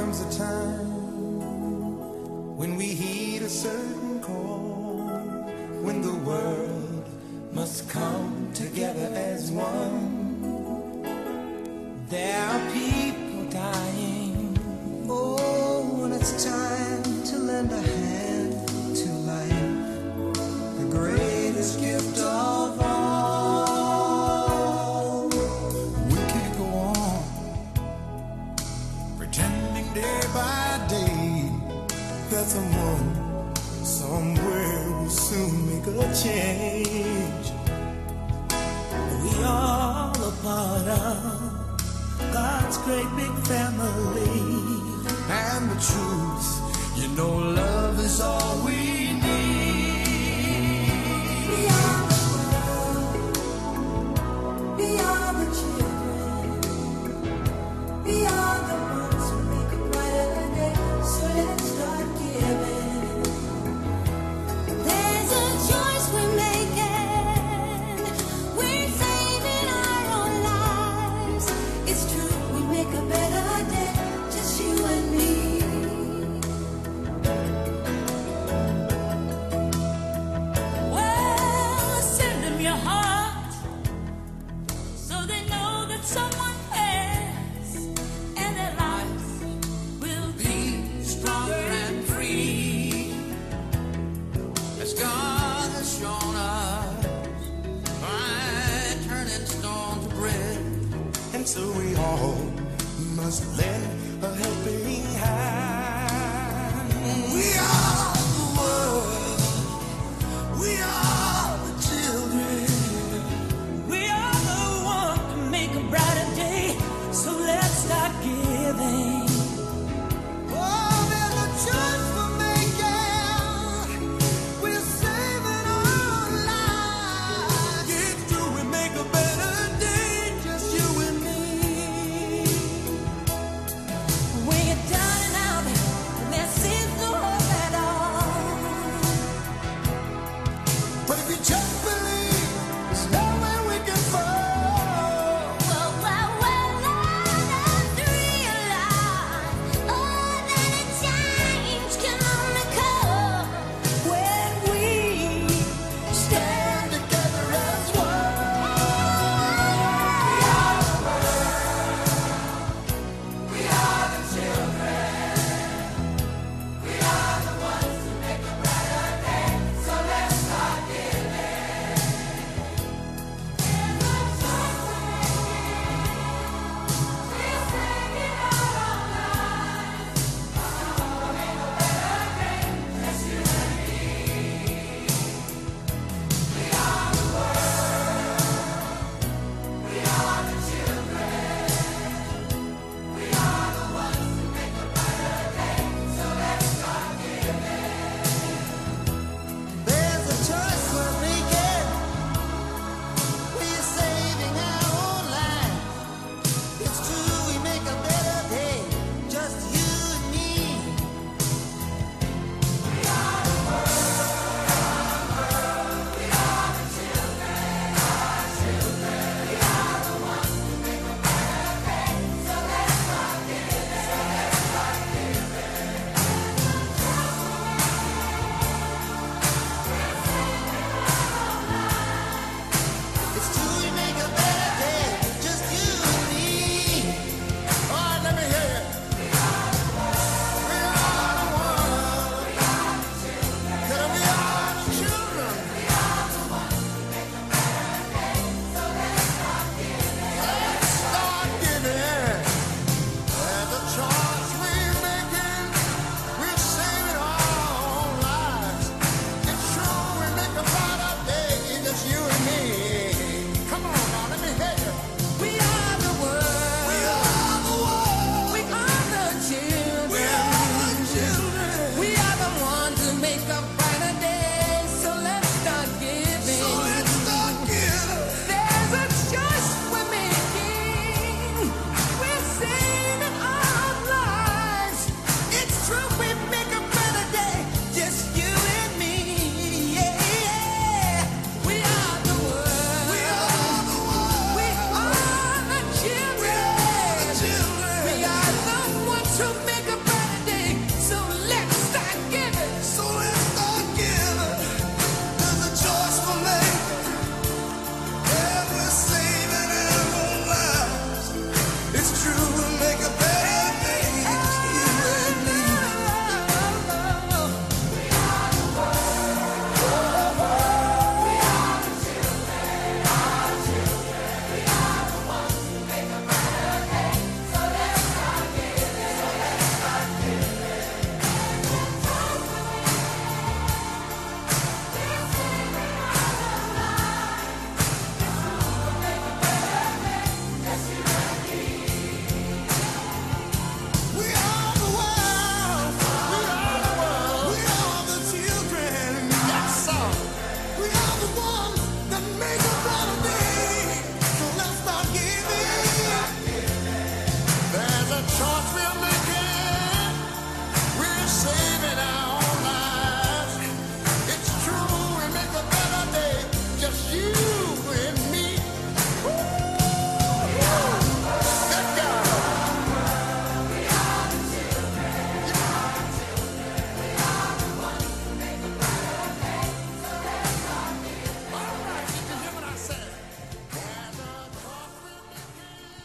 comes a time when we heed a certain call, when the world must come together as one. There are people dying. Oh, and it's time to lend a hand to life, the greatest gift of all. We can't go on pretending day by day that someone somewhere will soon make a change. We all a part of God's great big family. And the truth, you know, love is all we